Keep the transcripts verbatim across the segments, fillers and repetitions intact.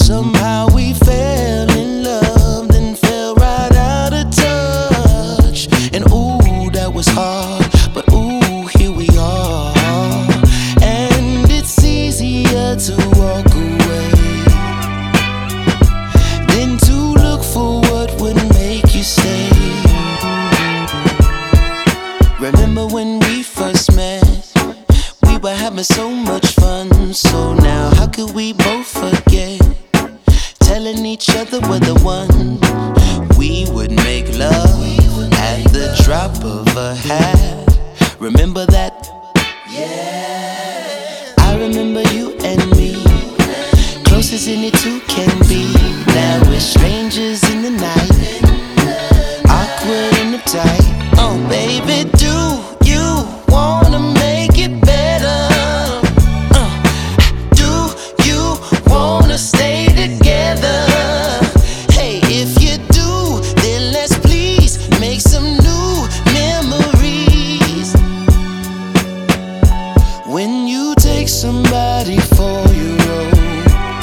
Somehow we fell in love, then fell right out of touch. And ooh, that was hard, but ooh, here we are. And it's easier to walk away than to look for what would make you stay. Remember when we first met? We were having so much fun. So now how could we both forget? Telling each other we're the one. We would make love at the drop of a hat. Remember that? Yeah. I remember you and me, close as any two can be. Now we're strangers in the night, awkward and uptight. Oh baby, do you wanna make it better? Uh, do you wanna stay together? Hey, if you do, then let's please make some new memories. When you take somebody for your own,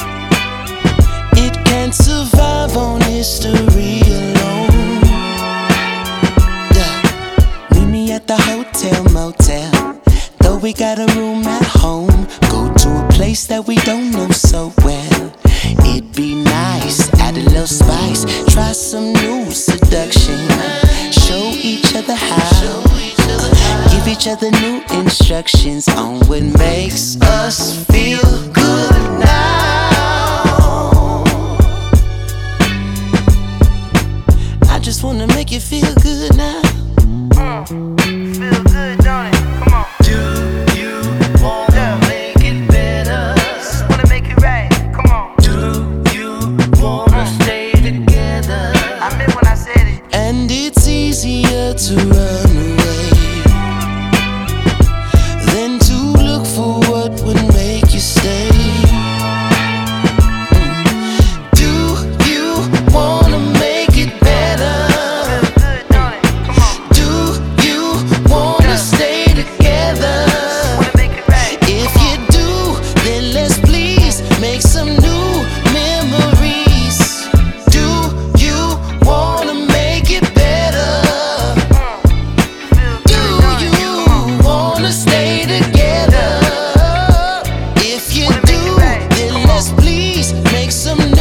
it can't survive on history alone. Yeah. Meet me at the hotel motel, though we got a room at home. Go to a place that we don't know so well. It'd be nice, add a little spice, try some new seduction, show each other how, give each other new instructions on what makes us feel good now. I just wanna make you feel good now. Mm, feel good, don't it? Come on. Do you wanna make it better? Just wanna make it right. Come on. Do you wanna stay together? I meant when I said it. And it's easier to run away than to look for what would make you stay. Mm. Do you wanna make it better? Feel good, don't it? Come on. Do you wanna stay together? Wanna make it right. If you do, then let's please make some new memories. Do you wanna make it better? Feel Do good, don't it? you Come on. wanna stay together? If you Wanna make do, it right. then Come on. let's please make some